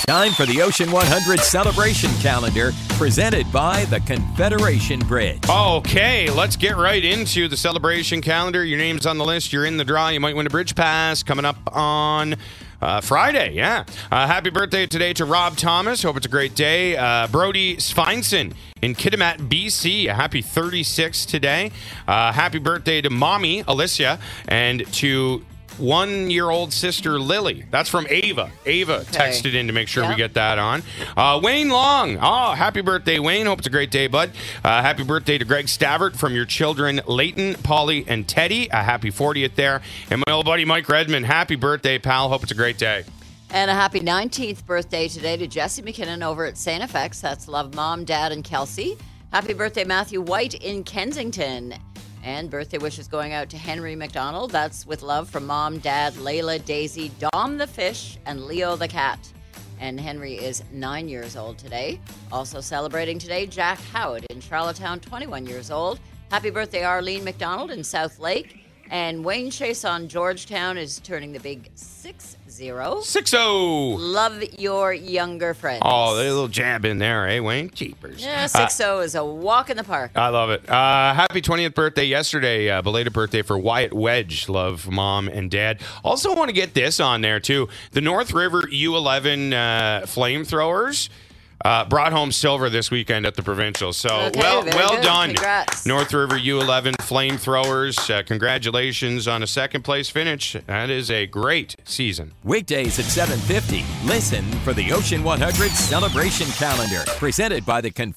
Time for the Ocean 100 celebration calendar, presented by the Confederation Bridge. Okay, let's get right into the celebration calendar. Your name's on the list. You're in the draw. You might win a bridge pass coming up on Friday. Yeah. Happy birthday today to Rob Thomas. Hope it's a great day. Brody Sveinson in Kitimat, BC. A happy 36 today. Happy birthday to Mommy Alicia and to 1-year-old sister Lily. That's from Ava. Ava texted in to make sure we get that on. Wayne Long. Oh, happy birthday, Wayne. Hope it's a great day, bud. Happy birthday to Greg Stavert from your children, Leighton, Polly, and Teddy. A happy 40th there. And my old buddy Mike Redmond. Happy birthday, pal. Hope it's a great day. And a happy 19th birthday today to Jesse McKinnon over at St. FX. That's love, Mom, Dad, and Kelsey. Happy birthday, Matthew White in Kensington. And birthday wishes going out to Henry McDonald. That's with love from Mom, Dad, Layla, Daisy, Dom the fish, and Leo the cat. And Henry is 9 years old today. Also celebrating today, Jack Howard in Charlottetown, 21 years old. Happy birthday, Arlene McDonald in South Lake. And Wayne Chase on Georgetown is turning the big 6-0. 6-0. Love your younger friends. Oh, there's a little jab in there, eh, Wayne? Jeepers. Yeah, 6-0 is a walk in the park. I love it. Happy 20th birthday yesterday. Belated birthday for Wyatt Wedge. Love, Mom and Dad. Also want to get this on there, too. The North River U11 flamethrowers brought home silver this weekend at the Provincial. So, Okay, well good. done. Congrats. North River U11 flamethrowers. Congratulations on a second-place finish. That is a great season. Weekdays at 7:50. Listen for the Ocean 100 celebration calendar, presented by the